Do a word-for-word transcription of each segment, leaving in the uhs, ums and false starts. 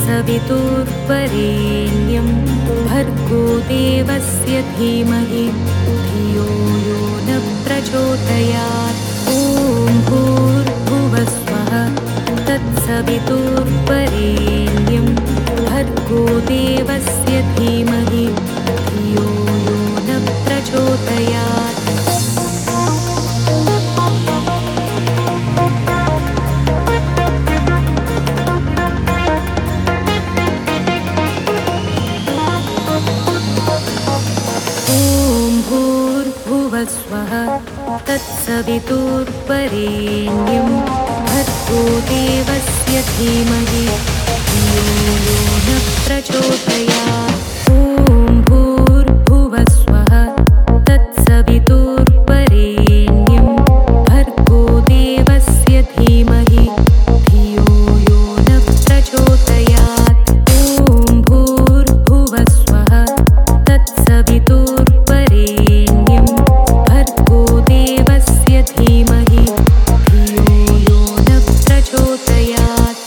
तत्सवितुर्वरेण्यं भर्गो देवस्य धीमहि धियो यो न प्रचोदयात्। ॐ भूर्भुवः स्वः तत्सवितुर्वरेण्यं भर्गो देवस्य धीमहि धियो यो न प्रचोदयात्। स्वः तत्सवितुर्वरेण्यं भर्गो देवस्य धीमहि धियो यो न प्रचोदयात्। ॐ भूर्भुवः स्वः तत्सवितुर्वरेण्यं भर्गो देवस्य धीमहि धियो यो न प्रचोदयात्। ॐ भूर्भुवः स्वः तत्सवितुर्वरेण्यं भर्गो देवस्य धीमहि धियो यो न प्रचोदयात्।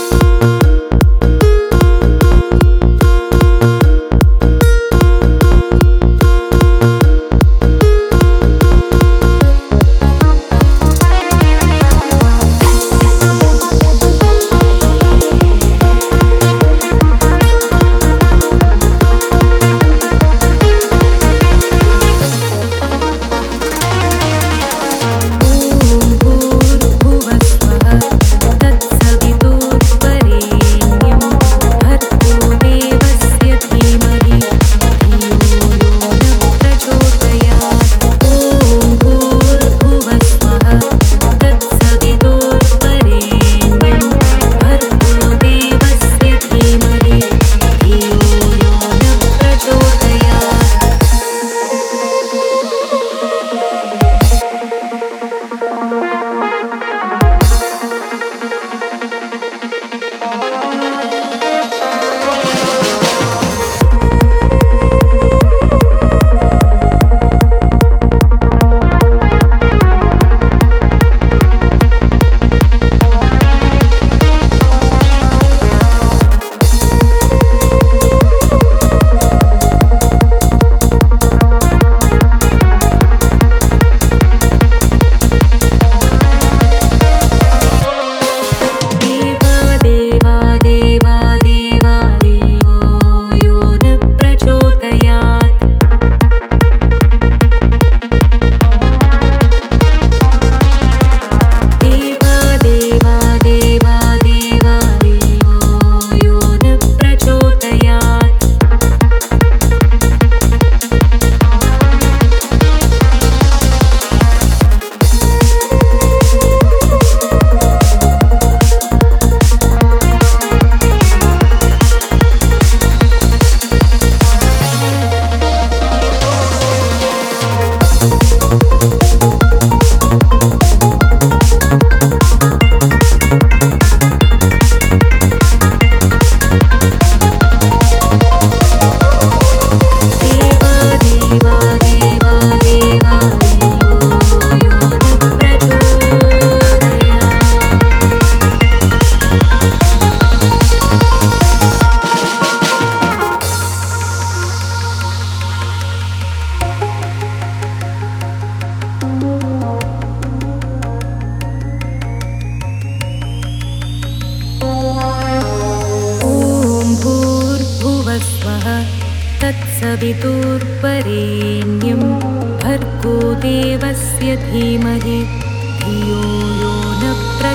तत्सवितुर्वरेण्यं भर्गो देवस्य धीमहि धियो यो न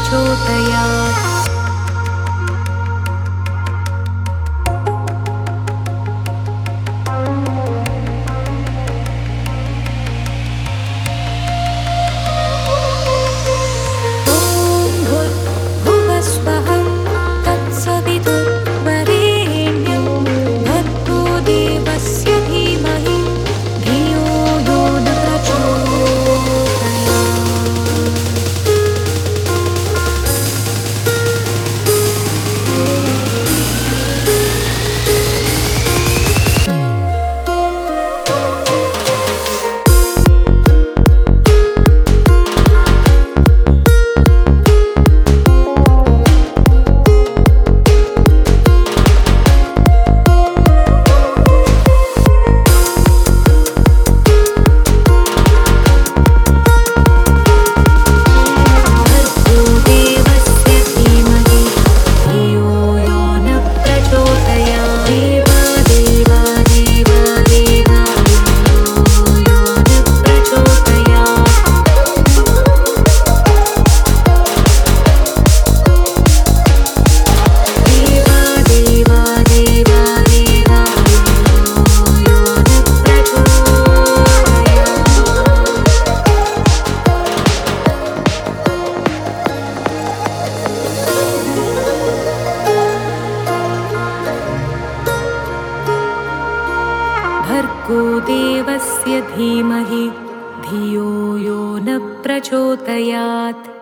प्रचोदयात्। भर्गो देवस्य धीमहि धियो यो न प्रचोदयात्।